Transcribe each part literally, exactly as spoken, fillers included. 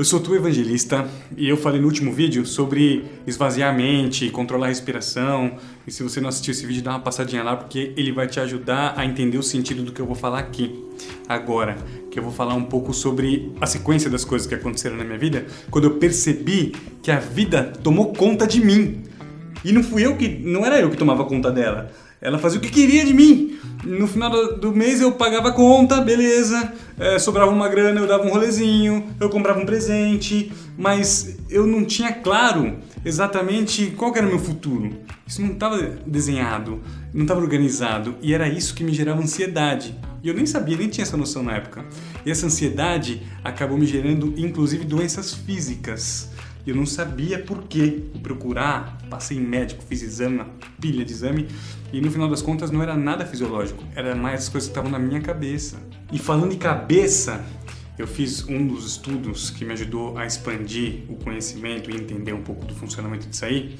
Eu sou o Evangelista e eu falei no último vídeo sobre esvaziar a mente, controlar a respiração. E se você não assistiu esse vídeo, dá uma passadinha lá porque ele vai te ajudar a entender o sentido do que eu vou falar aqui. Agora, que eu vou falar um pouco sobre a sequência das coisas que aconteceram na minha vida, quando eu percebi que a vida tomou conta de mim. E não fui eu que, não era eu que tomava conta dela. Ela fazia o que queria de mim. No final do mês eu pagava a conta, beleza. É, sobrava uma grana, eu dava um rolezinho, eu comprava um presente. Mas eu não tinha claro exatamente qual que era o meu futuro. Isso não estava desenhado, não estava organizado. E era isso que me gerava ansiedade. E eu nem sabia, nem tinha essa noção na época. E essa ansiedade acabou me gerando, inclusive, doenças físicas. E eu não sabia por quê. Fui procurar, passei em médico, fiz exame, uma pilha de exame. E no final das contas não era nada fisiológico. Era mais as coisas que estavam na minha cabeça. E falando em cabeça, eu fiz um dos estudos que me ajudou a expandir o conhecimento e entender um pouco do funcionamento disso aí.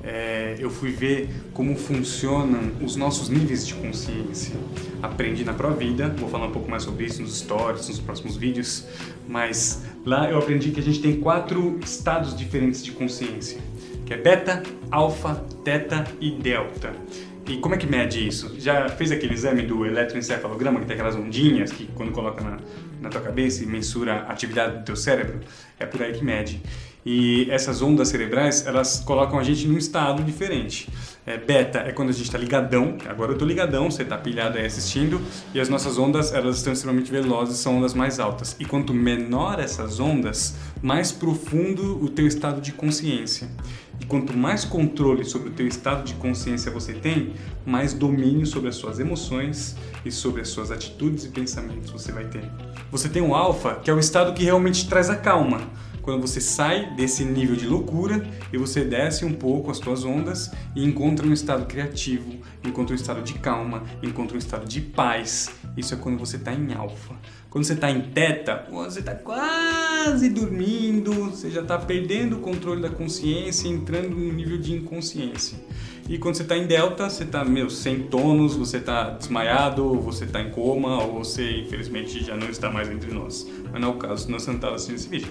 É, eu fui ver como funcionam os nossos níveis de consciência. Aprendi na Provida, vou falar um pouco mais sobre isso nos stories, nos próximos vídeos. Mas lá eu aprendi que a gente tem quatro estados diferentes de consciência, que é beta, alfa, teta e delta. E como é que mede isso? Já fez aquele exame do eletroencefalograma, que tem aquelas ondinhas que quando coloca na, na tua cabeça e mensura a atividade do teu cérebro? É por aí que mede. E essas ondas cerebrais, elas colocam a gente num estado diferente. É, beta é quando a gente está ligadão, agora eu estou ligadão, você está pilhado aí assistindo, e as nossas ondas, elas estão extremamente velozes, são ondas mais altas. E quanto menor essas ondas, mais profundo o teu estado de consciência. E quanto mais controle sobre o teu estado de consciência você tem, mais domínio sobre as suas emoções e sobre as suas atitudes e pensamentos você vai ter. Você tem o alfa, que é o estado que realmente traz a calma. Quando você sai desse nível de loucura e você desce um pouco as suas ondas e encontra um estado criativo, encontra um estado de calma, encontra um estado de paz. Isso é quando você está em alfa. Quando você está em teta, você está quase dormindo, você já está perdendo o controle da consciência, entrando no nível de inconsciência. E quando você está em delta, você está meio sem tônus, você está desmaiado, você está em coma, ou você infelizmente já não está mais entre nós. Mas não é o caso, senão você não estava assistindo esse vídeo.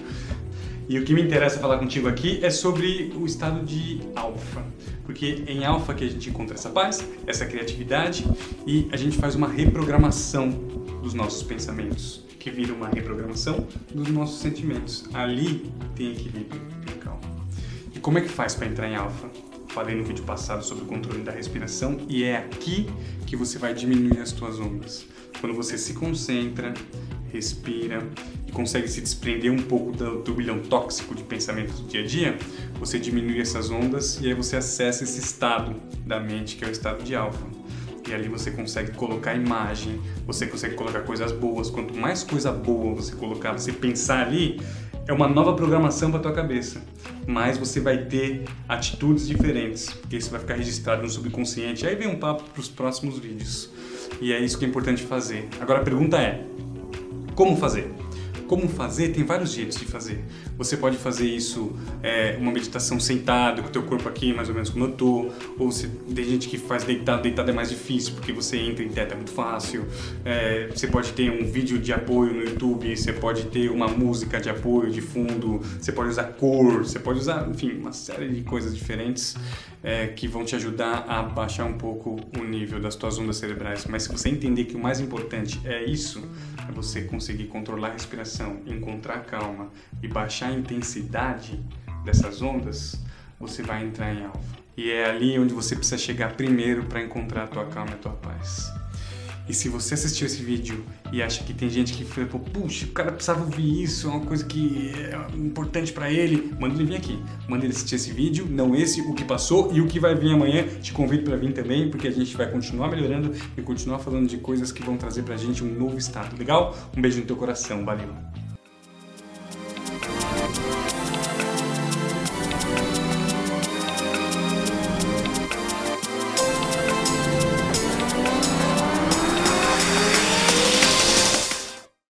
E o que me interessa falar contigo aqui é sobre o estado de alfa, porque é em alfa que a gente encontra essa paz, essa criatividade e a gente faz uma reprogramação dos nossos pensamentos, que vira uma reprogramação dos nossos sentimentos. Ali tem equilíbrio, tem calma. E como é que faz para entrar em alfa? Falei no vídeo passado sobre o controle da respiração e é aqui que você vai diminuir as tuas ondas. Quando você se concentra, respira e consegue se desprender um pouco do turbilhão tóxico de pensamentos do dia a dia, você diminui essas ondas e aí você acessa esse estado da mente que é o estado de alfa. E ali você consegue colocar imagem, você consegue colocar coisas boas. Quanto mais coisa boa você colocar, você pensar ali, é uma nova programação para tua cabeça. Mas você vai ter atitudes diferentes, porque isso vai ficar registrado no subconsciente. Aí vem um papo para os próximos vídeos. E é isso que é importante fazer. Agora a pergunta é, como fazer? Como fazer? Tem vários jeitos de fazer. Você pode fazer isso, é, uma meditação sentado, com o teu corpo aqui, mais ou menos como eu tô. Ou se, tem gente que faz deitado, deitado é mais difícil, porque você entra em teta, é muito fácil. É, você pode ter um vídeo de apoio no YouTube, você pode ter uma música de apoio de fundo, você pode usar cor, você pode usar, enfim, uma série de coisas diferentes é, que vão te ajudar a baixar um pouco o nível das tuas ondas cerebrais. Mas se você entender que o mais importante é isso, é você conseguir controlar a respiração, encontrar calma e baixar a intensidade dessas ondas, você vai entrar em alfa. E é ali onde você precisa chegar primeiro para encontrar a tua calma e a tua paz. E se você assistiu esse vídeo e acha que tem gente que falou, puxa, o cara precisava ouvir isso, é uma coisa que é importante para ele, manda ele vir aqui, manda ele assistir esse vídeo, não esse, o que passou e o que vai vir amanhã. Te convido para vir também, porque a gente vai continuar melhorando e continuar falando de coisas que vão trazer pra gente um novo estado, legal? Um beijo no teu coração, valeu!